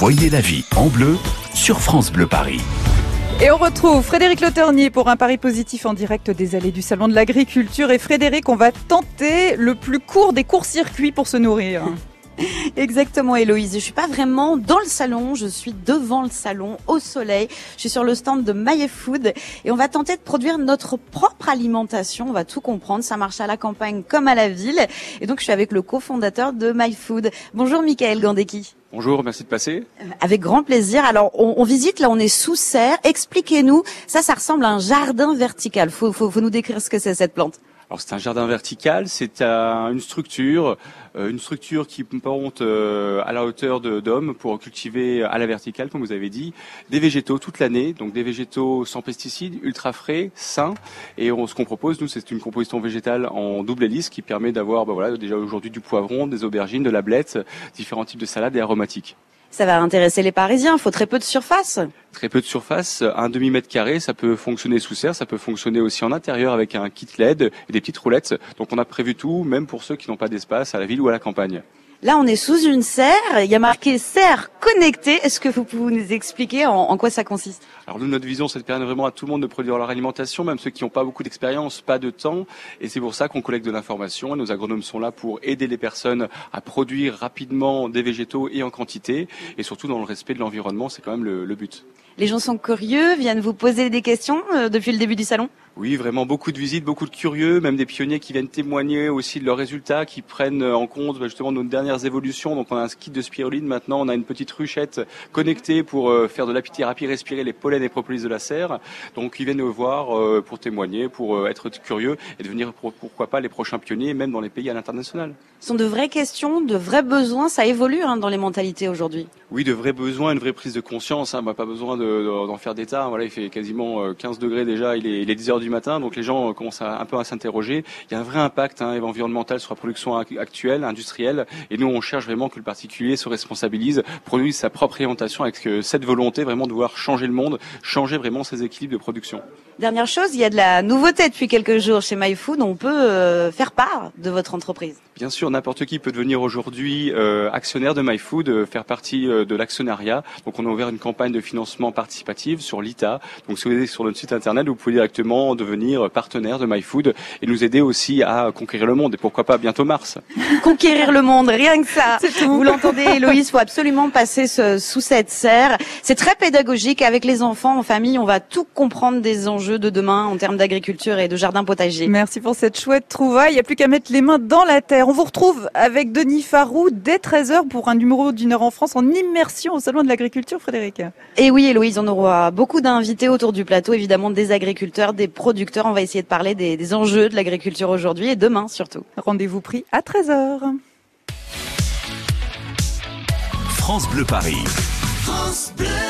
Voyez la vie en bleu sur France Bleu Paris. Et on retrouve Frédéric Le Ternier pour un pari positif en direct des allées du Salon de l'Agriculture. Et Frédéric, on va tenter le plus court des courts-circuits pour se nourrir. Exactement, Héloïse. Je suis pas vraiment dans le salon, je suis devant le salon, au soleil. Je suis sur le stand de myfood et on va tenter de produire notre propre alimentation. On va tout comprendre, ça marche à la campagne comme à la ville. Et donc, je suis avec le cofondateur de myfood. Bonjour, Michael Gandecki. Bonjour, merci de passer. Avec grand plaisir. Alors, on visite, là, on est sous serre. Expliquez-nous, ça ressemble à un jardin vertical. Faut nous décrire ce que c'est, cette plante. Alors, c'est un jardin vertical, c'est une structure qui monte à la hauteur d'hommes pour cultiver à la verticale, comme vous avez dit, des végétaux toute l'année, donc des végétaux sans pesticides, ultra frais, sains. Et ce qu'on propose, nous, c'est une composition végétale en double hélice qui permet d'avoir, déjà aujourd'hui du poivron, des aubergines, de la blette, différents types de salades et aromatiques. Ça va intéresser les Parisiens, il faut très peu de surface. Très peu de surface, un demi-mètre carré, ça peut fonctionner sous serre, ça peut fonctionner aussi en intérieur avec un kit LED et des petites roulettes. Donc on a prévu tout, même pour ceux qui n'ont pas d'espace à la ville ou à la campagne. Là, on est sous une serre, il y a marqué serre connectée. Est-ce que vous pouvez nous expliquer en quoi ça consiste? Alors nous, notre vision, c'est de permettre vraiment à tout le monde de produire leur alimentation, même ceux qui n'ont pas beaucoup d'expérience, pas de temps. Et c'est pour ça qu'on collecte de l'information. Nos agronomes sont là pour aider les personnes à produire rapidement des végétaux et en quantité. Et surtout dans le respect de l'environnement, c'est quand même le but. Les gens sont curieux, viennent vous poser des questions depuis le début du salon? Oui, vraiment beaucoup de visites, beaucoup de curieux, même des pionniers qui viennent témoigner aussi de leurs résultats, qui prennent en compte justement nos dernières évolutions. Donc on a un kit de spiruline maintenant, on a une petite ruchette connectée pour faire de l'apithérapie, respirer les pollens et propolis de la serre. Donc ils viennent nous voir pour témoigner, pour être curieux et devenir pourquoi pas les prochains pionniers, même dans les pays à l'international. Ce sont de vraies questions, de vrais besoins, ça évolue dans les mentalités aujourd'hui. Oui, de vrais besoins, une vraie prise de conscience. Pas besoin d'en faire d'état. Voilà, il fait quasiment 15 degrés déjà, il est 10 heures du matin, donc les gens commencent un peu à s'interroger. Il y a un vrai impact environnemental sur la production actuelle, industrielle, et nous on cherche vraiment que le particulier se responsabilise, produise sa propre alimentation avec cette volonté vraiment de vouloir changer le monde, changer vraiment ses équilibres de production. Dernière chose, il y a de la nouveauté depuis quelques jours chez myfood, on peut faire part de votre entreprise. Bien sûr, n'importe qui peut devenir aujourd'hui actionnaire de myfood, faire partie de l'actionnariat. Donc on a ouvert une campagne de financement participatif sur l'ITA. Donc si vous allez sur notre site internet, vous pouvez directement devenir partenaire de myfood et nous aider aussi à conquérir le monde et pourquoi pas bientôt Mars. Conquérir le monde, rien que ça. Vous l'entendez, Héloïse, faut absolument passer sous cette serre. C'est très pédagogique avec les enfants en famille. On va tout comprendre des enjeux de demain en termes d'agriculture et de jardin potager. Merci pour cette chouette trouvaille. Il n'y a plus qu'à mettre les mains dans la terre. On vous retrouve avec Denis Farou dès 13h pour un numéro d'1 heure en France en immersion au Salon de l'Agriculture, Frédéric. Et oui, Héloïse, on aura beaucoup d'invités autour du plateau, évidemment des agriculteurs, des producteurs. On va essayer de parler des enjeux de l'agriculture aujourd'hui et demain surtout. Rendez-vous pris à 13h. France Bleu Paris. France Bleu.